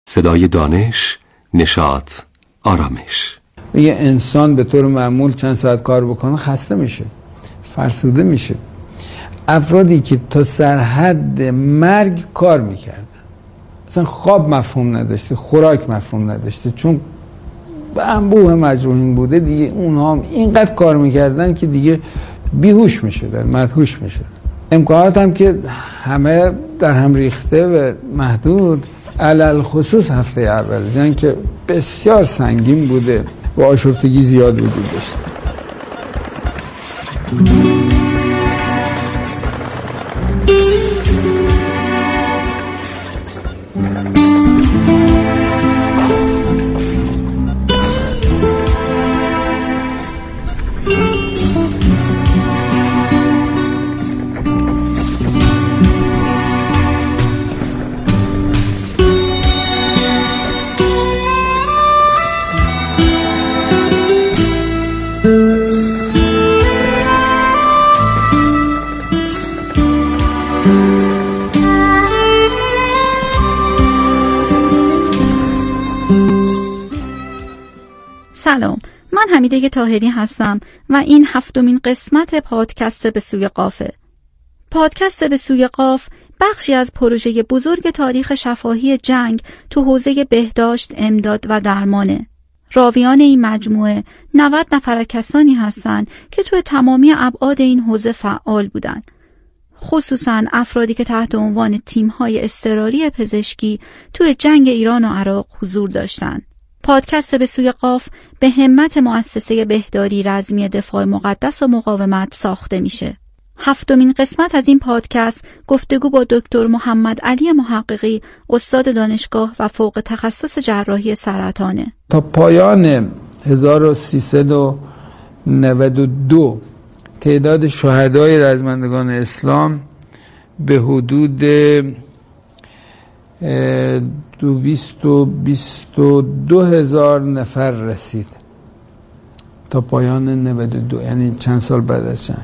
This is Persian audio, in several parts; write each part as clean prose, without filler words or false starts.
صدای دانش، نشاط، آرامش. یه انسان به طور معمول چند ساعت کار بکنه خسته میشه، فرسوده میشه. افرادی که تا سرحد مرگ کار میکردن، اصلا خواب مفهوم نداشته، خوراک مفهوم نداشته، چون به انبوه مجروحین بوده دیگه، اونها هم اینقدر کار میکردن که دیگه بیهوش میشدن، مدهوش میشدن. امکانات هم که همه در هم ریخته و محدود، علل خصوص هفته اول جنگ که بسیار سنگین بوده و آشفتگی زیاد وجود داشته. سلام، من حمیده طاهری هستم و این 7مین قسمت پادکست به سوی قافه. پادکست به سوی قاف بخشی از پروژه بزرگ تاریخ شفاهی جنگ تو حوزه بهداشت، امداد و درمانه. راویان این مجموعه 90 نفر کسانی هستند که تو تمامی ابعاد این حوزه فعال بودن. خصوصاً افرادی که تحت عنوان تیم‌های اضطراری پزشکی توی جنگ ایران و عراق حضور داشتند. پادکست به سوی قاف به همت مؤسسه بهداری رزمی دفاع مقدس و مقاومت ساخته میشه. 7مین قسمت از این پادکست گفتگو با دکتر محمد علی محققی، استاد دانشگاه و فوق تخصص جراحی سرطانه. تا پایان 1392 تعداد شهدای رزمندگان اسلام به حدود 222,000 نفر رسید تا پایان 92، یعنی چند سال بعد از جنگ.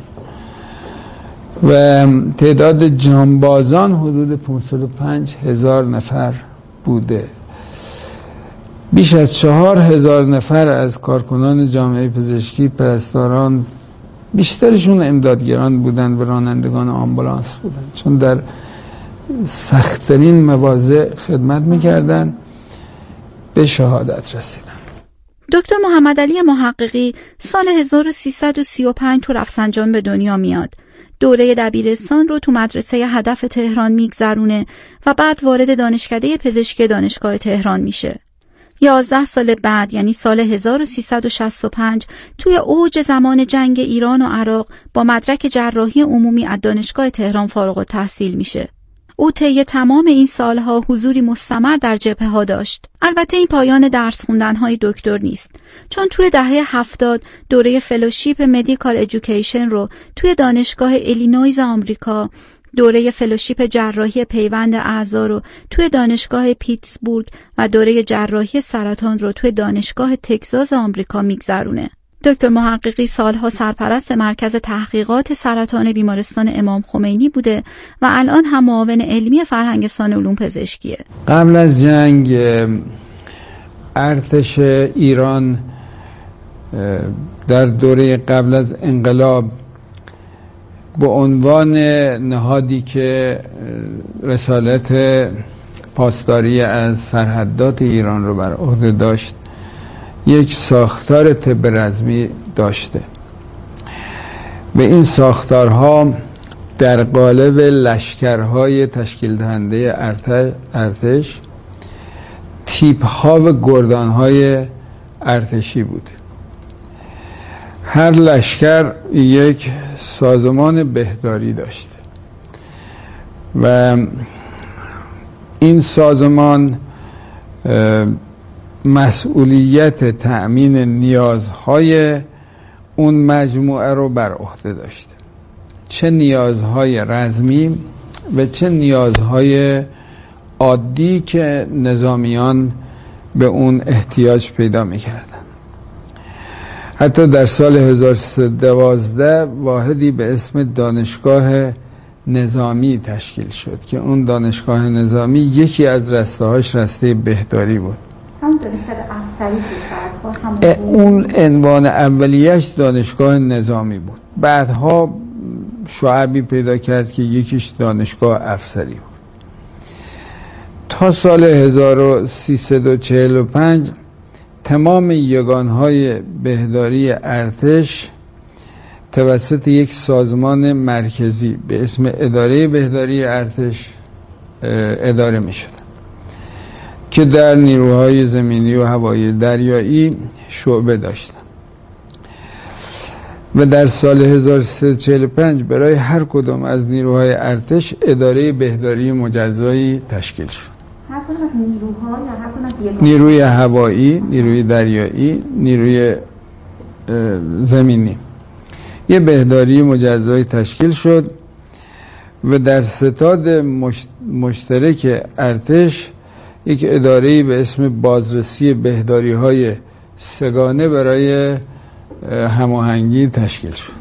و تعداد جانبازان حدود 505,000 نفر بوده. بیش از 4,000 نفر از کارکنان جامعه پزشکی، پرستاران، بیشترشون امدادگران بودن و رانندگان آمبولانس بودن، چون در سخت‌ترین مواضع خدمت می‌کردن، به شهادت رسیدن. دکتر محمد علی محققی سال 1335 تو رفسنجان به دنیا میاد. دوره دبیرستان رو تو مدرسه هدف تهران میگذرونه و بعد وارد دانشکده پزشکی دانشگاه تهران میشه. 11 سال بعد، یعنی سال 1365، توی اوج زمان جنگ ایران و عراق با مدرک جراحی عمومی از دانشگاه تهران فارغ التحصیل میشه. او طی تمام این سالها حضوری مستمر در جبهه‌ها داشت. البته این پایان درس خوندن‌های دکتر نیست، چون توی دهه 70 دوره فلوشیپ مدیکال ادویکیشن رو توی دانشگاه ایلینویز آمریکا، دوره فلوشیپ جراحی پیوند اعضا رو توی دانشگاه پیتسبورگ و دوره جراحی سرطان رو توی دانشگاه تگزاس آمریکا میگذرونه. دکتر محققی سالها سرپرست مرکز تحقیقات سرطان بیمارستان امام خمینی بوده و الان هم معاون علمی فرهنگستان علوم پزشکیه. قبل از جنگ ارتش ایران در دوره قبل از انقلاب به عنوان نهادی که رسالت پاسداری از سرحدات ایران رو بر عهده داشت، یک ساختار طب رزمی داشته. به این ساختارها در قالب لشکرهای تشکیل دهنده ارتش تیپ‌ها و گردان‌های ارتشی بود. هر لشکر یک سازمان بهداری داشته و این سازمان مسئولیت تأمین نیازهای اون مجموعه رو بر عهده داشته، چه نیازهای رزمی و چه نیازهای عادی که نظامیان به اون احتیاج پیدا می‌کردن. حتی در سال 1312 واحدی به اسم دانشگاه نظامی تشکیل شد که اون دانشگاه نظامی یکی از رسته‌هاش رسته بهداری بود. هم دانشگاه افسری بود. اون عنوان اولیه‌اش دانشگاه نظامی بود. بعدها شعبی پیدا کرد که یکیش دانشگاه افسری بود. تا سال 1345 تمام یگانهای بهداری ارتش توسط یک سازمان مرکزی به اسم اداره بهداری ارتش اداره می شد که در نیروهای زمینی و هوایی دریایی شعبه داشتند و در سال 1345 برای هر کدام از نیروهای ارتش اداره بهداری مجزایی تشکیل شد. نیروی هوایی، نیروی دریایی، نیروی زمینی یه بهداری مجزایی تشکیل شد و در ستاد مشترک ارتش یک اداره‌ای به اسم بازرسی بهداری‌های سگانه برای هماهنگی تشکیل شد.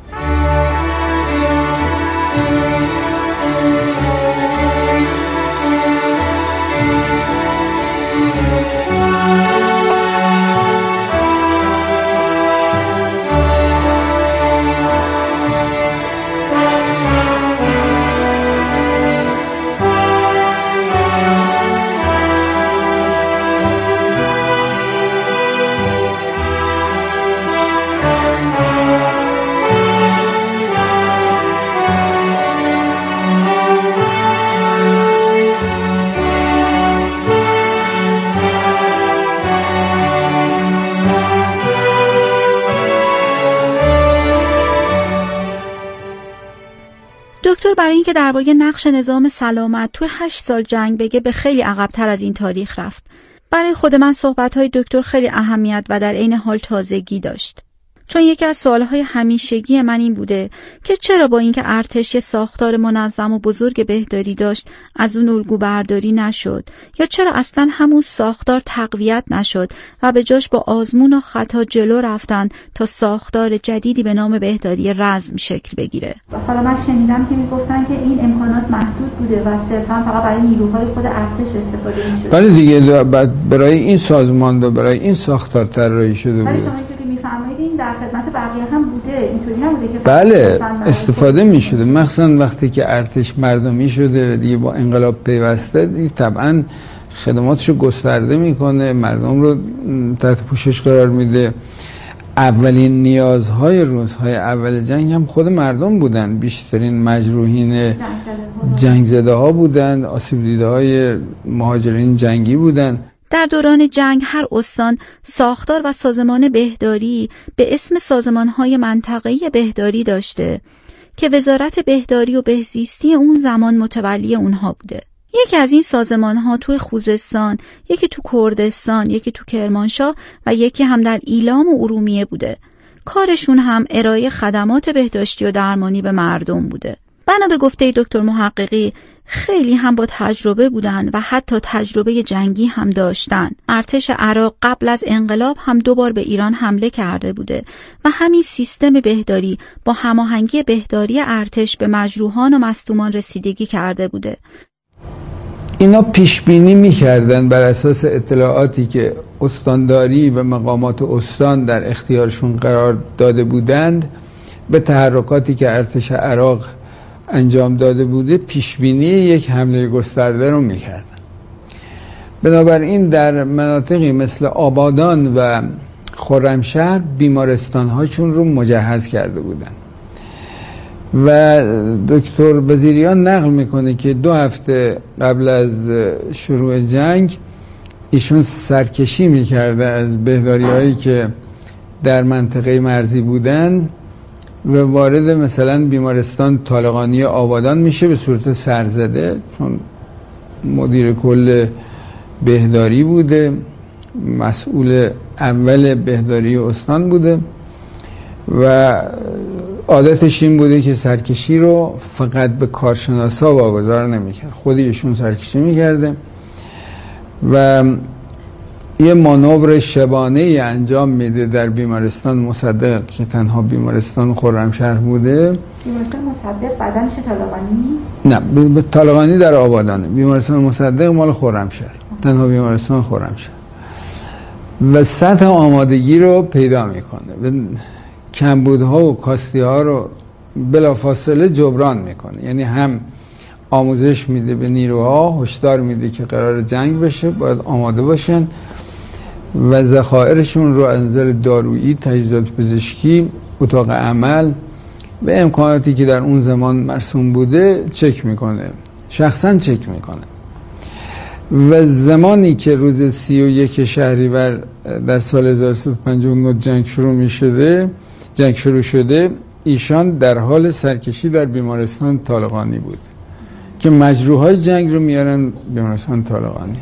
دکتر برای اینکه درباره نقش نظام سلامت توی 8 سال جنگ بگه به خیلی عقب‌تر از این تاریخ رفت. برای خود من صحبت‌های دکتر خیلی اهمیت و در عین حال تازگی داشت. چون یکی از سوالهای همیشگی من این بوده که چرا با اینکه ارتش یه ساختار منظم و بزرگ بهداری داشت از اون الگو برداری نشد، یا چرا اصلا همون ساختار تقویت نشد و به جاش با آزمون و خطا جلو رفتن تا ساختار جدیدی به نام بهداری رزم شکل بگیره. حالا من شنیدم که میگفتن که این امکانات محدود بوده و صرفا فقط برای نیروهای خود ارتش استفاده می‌شد. ولی دیگه برای این سازمان و برای این ساختار طراحی شده بود. میفرمایید این در خدمت بقیه هم بوده، اینطوری نبوده که بله استفاده می‌شده، مخصوصا وقتی که ارتش مردمی شده دیگه با انقلاب پیوسته دیگه طبعا خدماتشو گسترده میکنه، مردم رو تحت پوشش قرار میده. اولین نیازهای روزهای اول جنگ هم خود مردم بودن، بیشترین مجروحین جنگ زده ها بودن، آسیب دیده های مهاجرین جنگی بودن. در دوران جنگ هر استان ساختار و سازمان بهداری به اسم سازمان‌های منطقه‌ای بهداری داشته که وزارت بهداری و بهزیستی اون زمان متولی اونها بوده. یکی از این سازمان‌ها توی خوزستان، یکی تو کردستان، یکی تو کرمانشاه و یکی هم در ایلام و ارومیه بوده. کارشون هم ارائه خدمات بهداشتی و درمانی به مردم بوده. بنا به گفته دکتر محققی خیلی هم با تجربه بودن و حتی تجربه جنگی هم داشتن. ارتش عراق قبل از انقلاب هم 2 بار به ایران حمله کرده بوده و همین سیستم بهداری با هماهنگی بهداری ارتش به مجروحان و مصدومان رسیدگی کرده بوده. اینا پیش بینی می‌کردن بر اساس اطلاعاتی که استانداری و مقامات استان در اختیارشون قرار داده بودند به تحرکاتی که ارتش عراق انجام داده بوده پیشبینی یک حمله گسترده رو میکردن. بنابراین در مناطقی مثل آبادان و خرمشهر بیمارستان هاشون رو مجهز کرده بودن و دکتر وزیریان نقل میکنه که 2 هفته قبل از شروع جنگ ایشون سرکشی میکرده از بهداری هایی که در منطقه مرزی بودن و وارد مثلا بیمارستان طالقانی آبادان میشه به صورت سرزده، چون مدیر کل بهداری بوده، مسئول اول بهداری استان بوده و عادتش این بوده که سرکشی رو فقط به کارشناسا واگذار نمیکرد، خود ایشون سرکشی میکرده و یه مانور شبانه‌ای انجام میده در بیمارستان مصدق که تنها بیمارستان خرمشهر بوده. بیمارستان مصدق بعدا میشه طالقانی؟ نه، به طالقانی در آبادانه. بیمارستان مصدق مال خرمشهر، تنها بیمارستان خرمشهر. و سطح آمادگی رو پیدا میکنه و کمبودها و کاستی‌ها رو بلافاصله جبران میکنه. یعنی هم آموزش میده به نیروها، هشدار میده که قرار جنگ بشه، باید آماده باشن و ذخایرشون رو از نظر دارویی، تجهیزات پزشکی، اتاق عمل و امکاناتی که در اون زمان مرسوم بوده چک میکنه، شخصا چک میکنه. و زمانی که روز 31 شهریور در سال 1359 جنگ شروع شده، ایشان در حال سرکشی در بیمارستان طالقانی بود که مجروحای جنگ رو میارن بیمارستان طالقانی.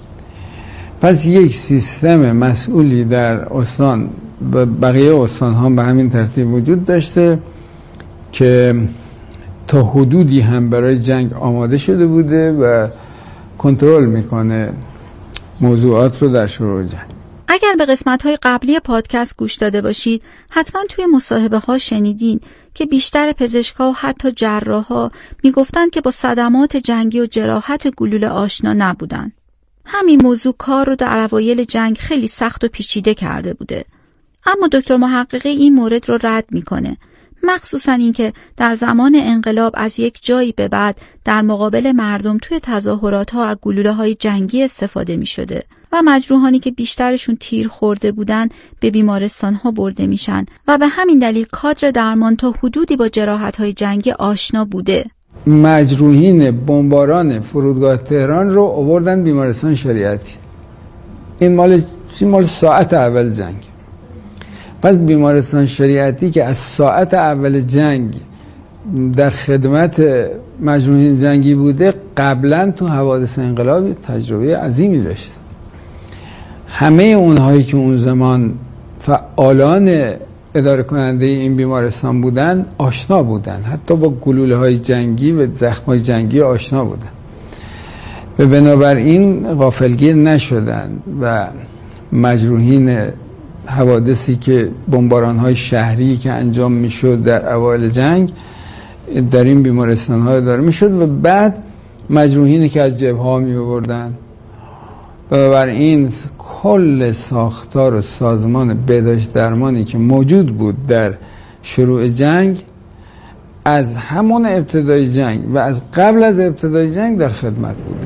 پس یک سیستم مسئولی در استان و بقیه استان ها به همین ترتیب وجود داشته که تا حدودی هم برای جنگ آماده شده بوده و کنترل میکنه موضوعات رو در شروع جنگ. اگر به قسمت‌های قبلی پادکست گوش داده باشید، حتما توی مصاحبه‌ها شنیدین که بیشتر پزشک‌ها و حتی جراح‌ها میگفتن که با صدمات جنگی و جراحت گلوله آشنا نبودن. همین موضوع کار رو در اوایل جنگ خیلی سخت و پیچیده کرده بوده. اما دکتر محققی این مورد رو رد میکنه. مخصوصا اینکه در زمان انقلاب از یک جایی به بعد در مقابل مردم توی تظاهرات‌ها از گلوله‌های جنگی استفاده می‌شده و مجروحانی که بیشترشون تیر خورده بودن به بیمارستان‌ها برده میشن و به همین دلیل کادر درمان تا حدودی با جراحت‌های جنگی آشنا بوده. مجروحین بمباران فرودگاه تهران رو آوردن بیمارستان شریعتی. این مال ساعت اول جنگ. پس بیمارستان شریعتی که از ساعت اول جنگ در خدمت مجروحین جنگی بوده، قبلا تو حوادث انقلاب تجربه عظیمی داشت. همه اونهایی که اون زمان فعالان اداره کننده این بیمارستان بودن آشنا بودن، حتی با گلوله های جنگی و زخم های جنگی آشنا بودن و بنابراین غافلگیر نشدن و مجروحین حوادثی که بمباران های شهری که انجام میشد در اوایل جنگ در این بیمارستان ها اداره میشد و بعد مجروحینی که از جبهه ها می آوردن. بنابراین کل ساختار و سازمان بهداشت درمانی که موجود بود در شروع جنگ، از همون ابتدای جنگ و از قبل از ابتدای جنگ در خدمت بود.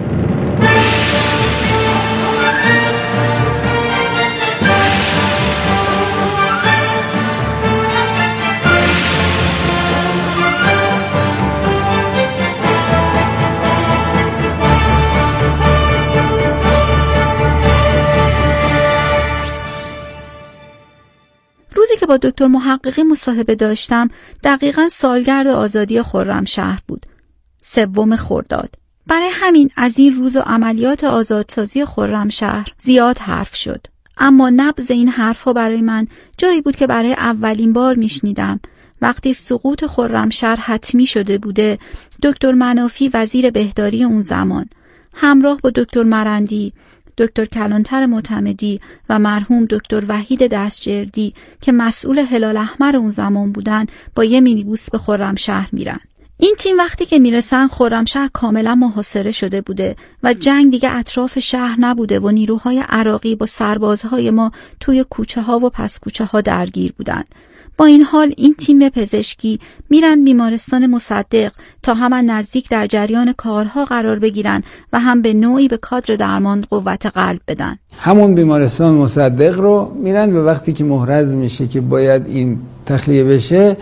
که با دکتر محققی مصاحبه داشتم دقیقاً سالگرد آزادی خرمشهر بود، 3 خرداد. برای همین از این روز و عملیات آزادسازی خرمشهر زیاد حرف شد. اما نبض این حرفها برای من جایی بود که برای اولین بار میشنیدم وقتی سقوط خرمشهر حتمی شده بوده. دکتر منافی وزیر بهداری اون زمان همراه با دکتر مرندی، دکتر کلانتر معتمدی و مرحوم دکتر وحید دستجردی که مسئول هلال احمر اون زمان بودن با یه مینیبوس به خرمشهر میرن. این تیم وقتی که میرسن خرمشهر کاملا محاصره شده بوده و جنگ دیگه اطراف شهر نبوده و نیروهای عراقی با سربازهای ما توی کوچه ها و پس کوچه ها درگیر بودن. با این حال این تیم پزشکی میرن بیمارستان مصدق تا هم نزدیک در جریان کارها قرار بگیرن و هم به نوعی به کادر درمان قوت قلب بدن. همون بیمارستان مصدق رو میرن و وقتی که محرز میشه که باید این تخلیه بشه،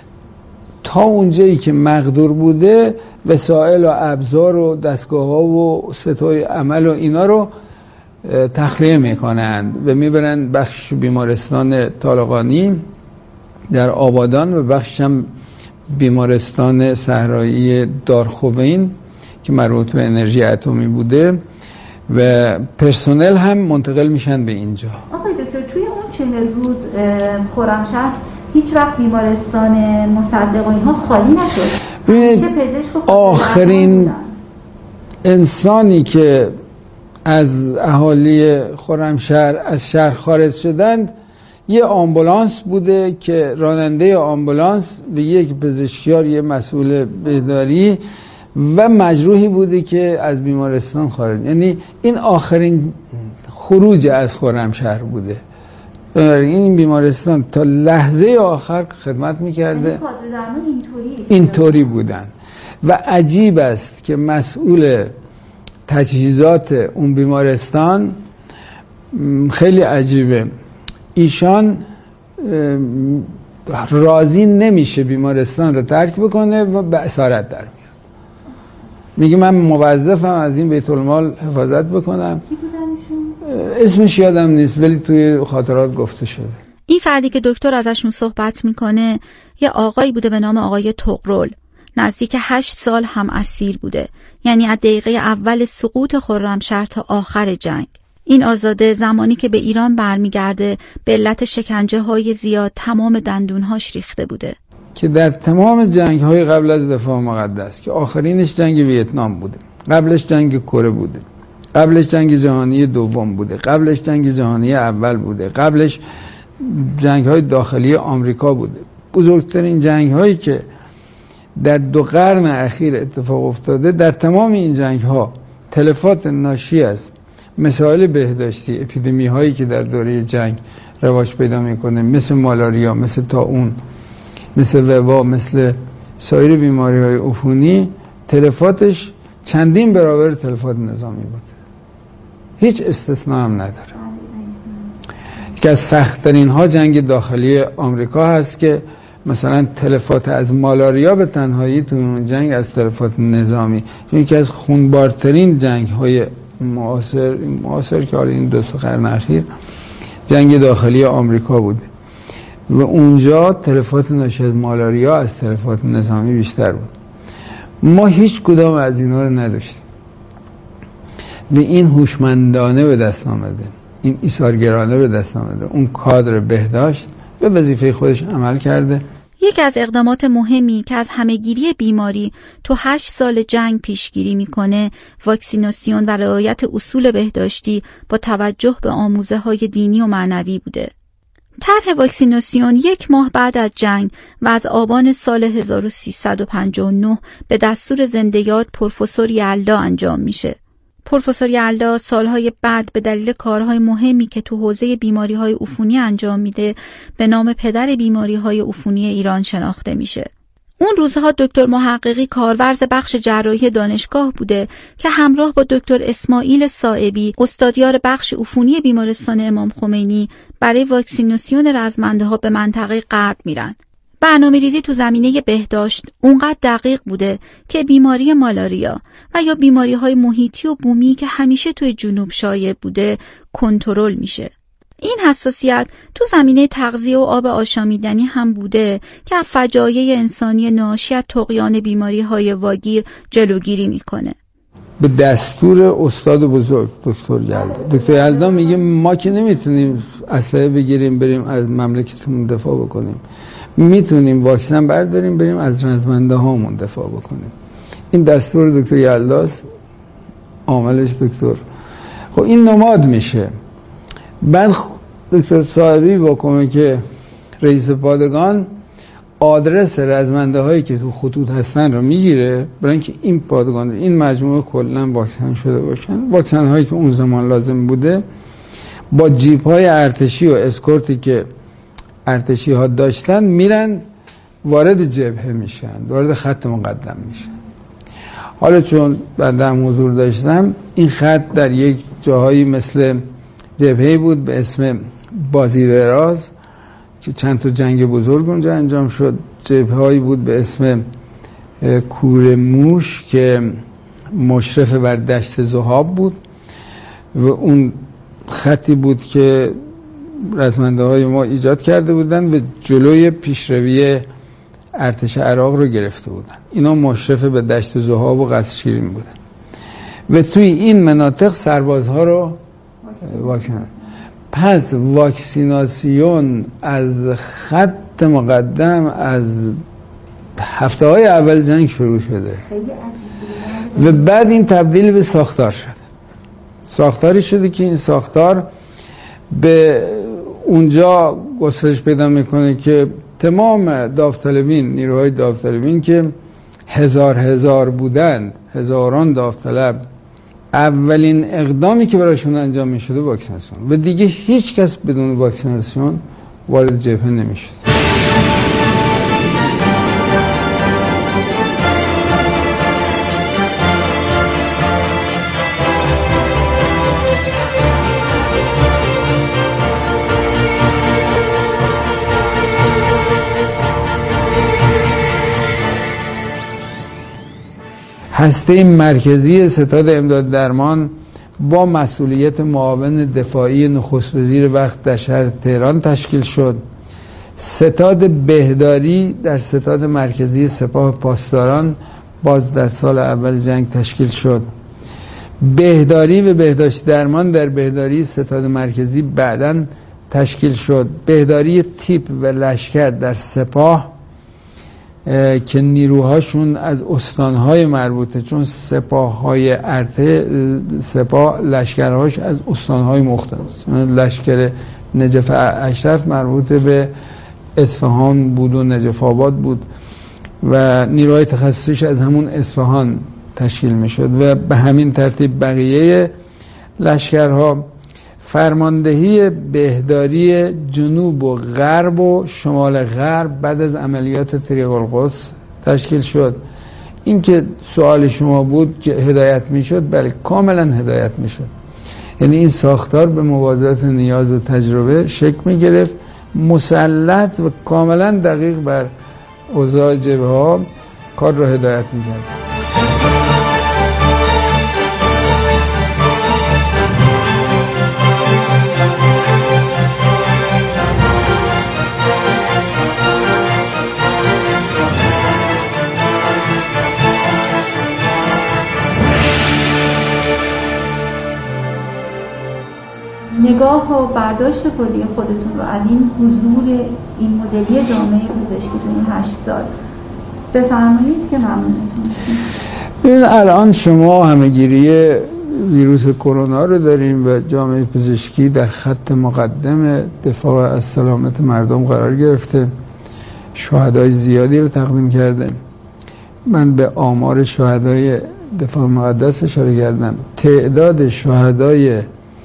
تا اونجایی که مقدور بوده وسایل و ابزار و دستگاه ها و ستای عمل و اینا رو تخلیه میکنند و میبرن بخش بیمارستان طالقانی در آبادان و بخش هم بیمارستان صحرایی دارخوین که مربوط به انرژی اتمی بوده و پرسنل هم منتقل میشن به اینجا. آقای دکتر، توی اون 40 روز خرمشهر هیچ وقت بیمارستان مصدق و اینها خالی نشد؟ آخرین انسانی که از اهالی خرمشهر از شهر خارج شدند، یه آمبولانس بوده که راننده آمبولانس و یک پزشکیار، یه مسئول بهداری و مجروحی بوده که از بیمارستان خارج، یعنی این آخرین خروج از خرمشهر بوده. این بیمارستان تا لحظه آخر خدمت میکرده. اینطوری بودن و عجیب است که مسئول تجهیزات اون بیمارستان، خیلی عجیبه، ایشان راضی نمیشه بیمارستان رو ترک بکنه و به اسارت در میاد. میگه من موظفم از این بیت المال حفاظت بکنم. اسمش یادم نیست ولی توی خاطرات گفته شده. این فردی که دکتر ازشون صحبت میکنه یه آقایی بوده به نام آقای طغرل، نزدیک 8 سال هم اسیر بوده، یعنی از دقیقه اول سقوط خرمشهر تا آخر جنگ. این آزاده زمانی که به ایران برمیگرده به علت شکنجه های زیاد تمام دندونهاش ریخته بوده، که در تمام جنگ های قبل از دفاع مقدس که آخرینش جنگ ویتنام بوده، قبلش جنگ کره بوده، قبلش جنگ جهانی دوم بوده، قبلش جنگ جهانی اول بوده، قبلش جنگ های داخلی آمریکا بوده. بزرگترین جنگ هایی که در 2 قرن اخیر اتفاق افتاده، در تمام این جنگ ها تلفات ناشی از مسائل بهداشتی، اپیدمی هایی که در دوره جنگ رواج پیدا میکنه، مثل مالاریا، مثل طاعون، مثل وبا، مثل سایر بیماری های عفونی، تلفاتش چندین برابر تلفات نظامی بوده. هیچ استثناء هم نداره. که از سخت‌ترین ها جنگ داخلی آمریکا هست که مثلا تلفات از مالاریا به تنهایی تو اون جنگ از تلفات نظامی، چون یکی از خونبارترین جنگ های معاصر که حالا این 2 قرن اخیر جنگ داخلی آمریکا بوده و اونجا تلفات ناشی از مالاریا از تلفات نظامی بیشتر بود. ما هیچ کدام از اینا رو نداشتیم و این هوشمندانه به دست آمده، این ایثارگرانه به دست آمده. اون کادر بهداشت به وظیفه خودش عمل کرده. یکی از اقدامات مهمی که از همهگیری بیماری تو 8 سال جنگ پیشگیری میکنه، واکسیناسیون و رعایت اصول بهداشتی با توجه به آموزه‌های دینی و معنوی بوده. طرح واکسیناسیون 1 ماه بعد از جنگ و از آبان سال 1359 به دستور زنده یاد پروفسور یلدا انجام میشه. پروفسور یلدا سالهای بعد به دلیل کارهای مهمی که تو حوزه بیماری‌های عفونی انجام میده به نام پدر بیماری‌های عفونی ایران شناخته میشه. اون روزها دکتر محققی کارورز بخش جراحی دانشگاه بوده که همراه با دکتر اسماعیل صائبی استادیار بخش عفونی بیمارستان امام خمینی برای واکسیناسیون رزمنده‌ها به منطقه غرب میرن. برنامه‌ریزی تو زمینه بهداشت اونقدر دقیق بوده که بیماری مالاریا و یا بیماری‌های محیطی و بومی که همیشه توی جنوب شایع بوده کنترل میشه. این حساسیت تو زمینه تغذیه و آب آشامیدنی هم بوده که از فجایع انسانی ناشی از طغیان بیماری‌های واگیر جلوگیری میکنه. به دستور استاد بزرگ دکتر یلدا میگه ما که نمیتونیم اسلحه بگیریم بریم از مملکتمون دفاع بکنیم، میتونیم واکسن برداریم بریم از رزمنده هامون دفاع بکنیم. این دستور دکتر یلداست، عاملش دکتر. خب این نماد میشه. بعد دکتر صاحبی با کمک رئیس پادگان آدرس رزمنده هایی که تو خطوط هستن رو میگیره برای اینکه این پادگان این مجموعه کلا واکسن شده باشن. واکسن هایی که اون زمان لازم بوده با جیپ های ارتشی و اسکورتی که ارتشی ها داشتن میرن وارد جبهه میشن، وارد خط مقدم میشن. حالا چون بعدم حضور داشتم، این خط در یک جاهایی مثل جبهه بود به اسم بازی دراز که چند تا جنگ بزرگ اونجا انجام شد. جبهه هایی بود به اسم کوره موش که مشرف بر دشت ذهاب بود و اون خطی بود که رزمنده های ما ایجاد کرده بودن و جلوی پیشروی ارتش عراق رو گرفته بودن. اینا مشرف به دشت ذهاب و قصر شیرین بودن و توی این مناطق سربازها رو واکسن. پس واکسیناسیون از خط مقدم از هفته های اول جنگ شروع شده و بعد این تبدیل به ساختار شد. ساختاری شده که این ساختار به اونجا گسترش پیدا میکنه که تمام داوطلبین، نیروهای داوطلبین که هزار بودند، هزاران داوطلب، اولین اقدامی که برایشون انجام میشده واکسیناسیون و دیگه هیچ کس بدون واکسیناسیون وارد جبهه نمیشد. هسته مرکزی ستاد امداد درمان با مسئولیت معاون دفاعی نخست وزیر وقت در شهر تهران تشکیل شد. ستاد بهداری در ستاد مرکزی سپاه پاسداران باز در سال اول جنگ تشکیل شد. بهداری و بهداشت درمان در بهداری ستاد مرکزی بعداً تشکیل شد. بهداری تیپ و لشکر در سپاه که نیروهاشون از استانهای مربوطه، چون سپاههای ارتش، سپاه لشکرهاش از استانهای مختلف، لشکر نجف اشرف مربوطه به اصفهان بود و نجف آباد بود و نیروهای تخصصیش از همون اصفهان تشکیل می شد و به همین ترتیب بقیه لشکرها. فرماندهی بهداری جنوب و غرب و شمال غرب بعد از عملیات طریق القدس تشکیل شد. این که سوال شما بود که هدایت می شد، بله کاملا هدایت می شد. یعنی این ساختار به موازات نیاز و تجربه شکل می گرفت، مسلط و کاملا دقیق بر اوضاع جبهه ها کار را هدایت می کرد. نگاه و برداشت کلی خودتون رو از این حضور این مدلی جامعه پزشکی تو این 8 سال بفرمایید که ممنونتون. این الان شما همه‌گیری ویروس کرونا رو داریم و جامعه پزشکی در خط مقدم دفاع از سلامت مردم قرار گرفته. شهدای زیادی رو تقدیم کرده. من به آمار شهدای دفاع مقدس اشاره کردم. تعداد شهدای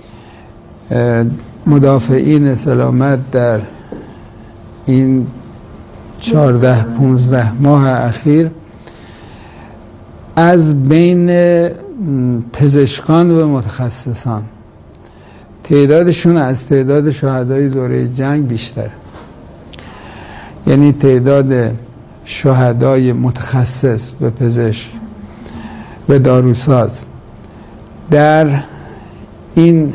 مدافعین سلامت در این 14-15 ماه اخیر از بین پزشکان و متخصصان تعدادشون از تعداد شهدای دوره جنگ بیشتر. یعنی تعداد شهدای متخصص و پزشک و داروساز در این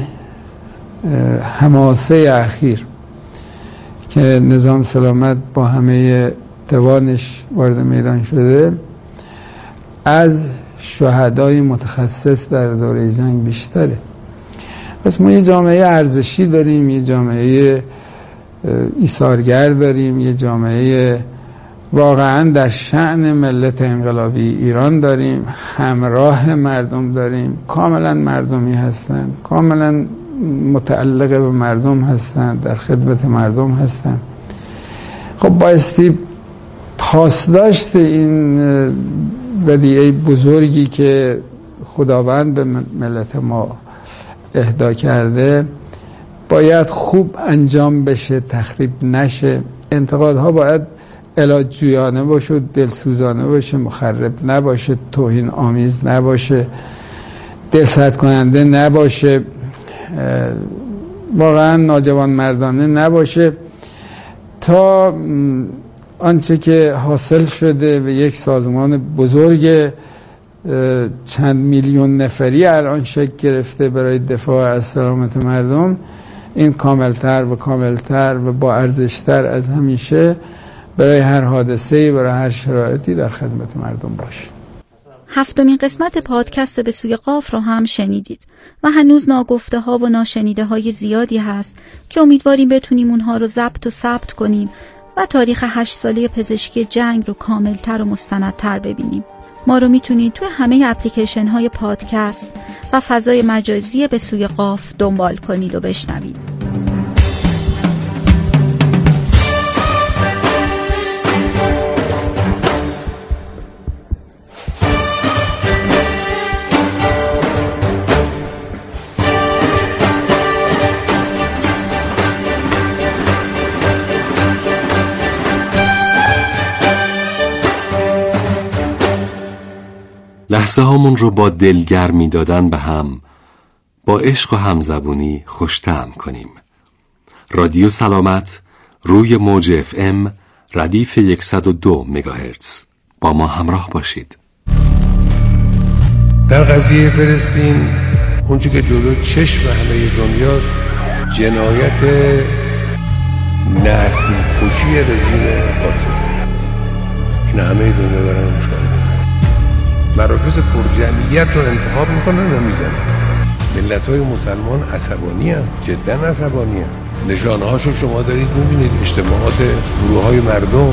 حماسه اخیر که نظام سلامت با همه توانش وارد میدان شده، از شهدای متخصص در دوره جنگ بیشتره. پس ما یه جامعه ارزشی داریم، یه جامعه ایثارگر داریم، یه جامعه واقعا در شأن ملت انقلابی ایران داریم، همراه مردم داریم، کاملا مردمی هستند، کاملا متعلق به مردم هستند، در خدمت مردم هستند. خب بایستی پاسداشت این ودیعه بزرگی که خداوند به ملت ما اهدا کرده باید خوب انجام بشه، تخریب نشه. انتقادها باید علاج جویانه باشه، دلسوزانه باشه، مخرب نباشه، توهین آمیز نباشه، دلسرد کننده نباشه، واقعا ناجوان مردانه نباشه، تا آنچه که حاصل شده و یک سازمان بزرگ چند میلیون نفری الان شکل گرفته برای دفاع از سلامت مردم، این کاملتر و کاملتر و با ارزشتر از همیشه برای هر حادثه‌ای، برای هر شرایطی در خدمت مردم باشه. 7مین قسمت پادکست به سوی قاف رو هم شنیدید و هنوز ناگفته ها و ناشنیده های زیادی هست که امیدواریم بتونیم اونها رو ضبط و ثبت کنیم و تاریخ 8 ساله پزشکی جنگ رو کاملتر و مستندتر ببینیم. ما رو میتونید توی همه اپلیکیشن های پادکست و فضای مجازی به سوی قاف دنبال کنید و بشنوید. لحظه هامون رو با دلگرمی دادن به هم، با عشق و همزبونی خوش‌طعم کنیم. رادیو سلامت روی موج FM ردیف 102 مگاهرتز. با ما همراه باشید. در قضیه فلسطین اونچه که جلو چشم همه دنیاست جنایت نسل کشی رژیم قاسم. این همه دنیا دارن مشاهده. مراکز پرجمعیت رو انتخاب میکنن و میزنن. ملت‌های مسلمان عصبانی هم، جدا عصبانی هم. نشانه هاشو شما دارید میبینید، اجتماعات گروه‌های مردم.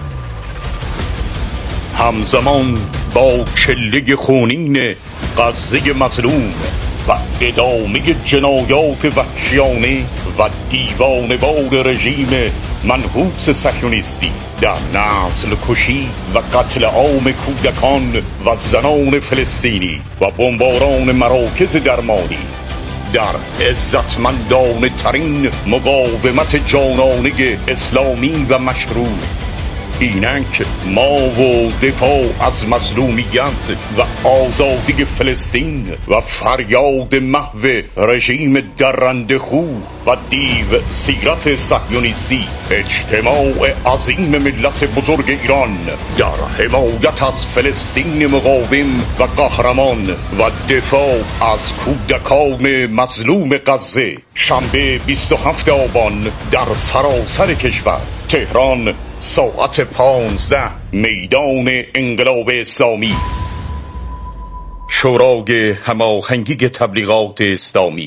همزمان با کله خونین غزه مظلوم و ادامه جنایات وحشیانه و دیوانه‌وار رژیم منحوس صهیونیستی در نسل کشی و قتل عام کودکان و زنان فلسطینی و بمباران مراکز درمانی در عزتمندانه ترین مقاومت جانانه اسلامی و مشروع، اینک ما و دفاع از مظلومیت و آزادی فلسطین و فریاد محو رژیم درنده خو و دیو سیرت صهیونیستی، اجتماع عظیم ملت بزرگ ایران در حمایت از فلسطین مقاوم و قهرمان و دفاع از کودکان مظلوم غزه، شنبه 27 آبان در سراسر کشور، تهران، ساعت 15، میدان انقلاب اسلامی، شورای هماهنگی تبلیغات اسلامی.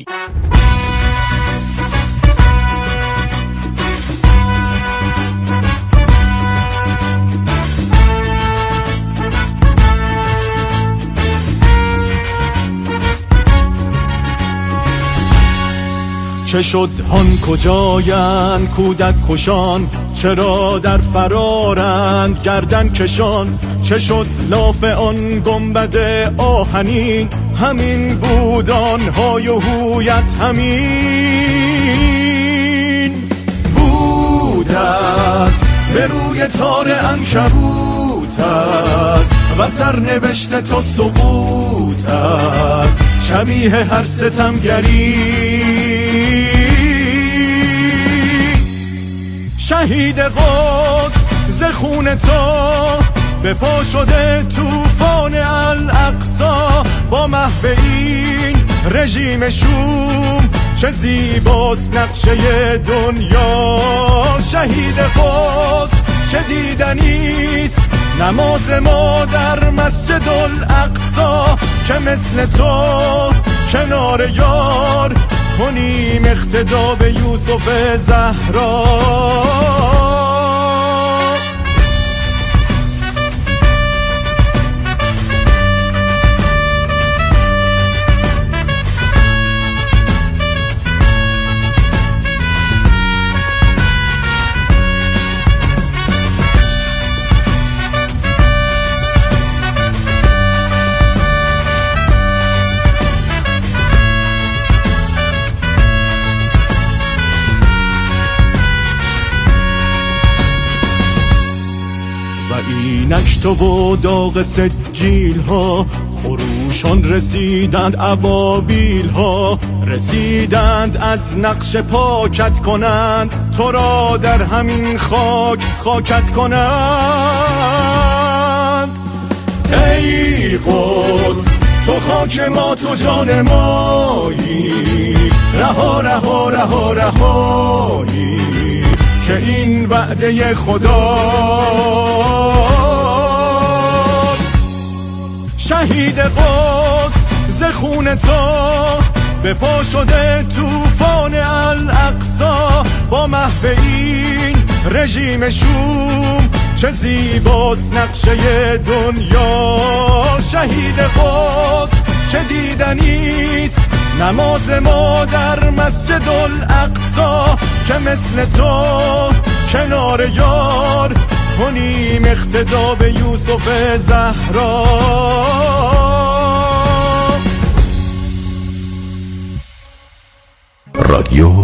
چه شد هان کجایند کودک کشان، چرا در فرارند گردن کشان، چه شد لاف آن گنبد آهنین، همین بود آنهای و هویت همین بودت، به روی تار عنکبوت است و سرنوشت تو سقوط است، شبیه هر ستمگری. شهید قدس ز خون تو به پا شده طوفان الاقصی، با محو این رژیم شوم چه زیباست نقشه دنیا. شهید قدس چه دیدنیست نماز ما در مسجد الاقصی، که مثل تو کنار یار کنیم اقتدا به یوسف زهرا. اینک تو و داغ سجیل ها، خروشان رسیدند ابابیل ها، رسیدند از نقش پاکت کنند، تو را در همین خاک خاکت کنند. ای قدس تو خاک ما تو جان مایی، رها رها رها رهایی، که این وعده خدا. شهید قدس ز خون تو به پا شده طوفان الاقصی، با محو این رژیم شوم چه زیباست نقشه دنیا. شهید قدس چه دیدنیست، نماز ما در مسجد الاقصی، که مثل تو کنار یار کنیم اقتدا به یوسف زهرا. رادیو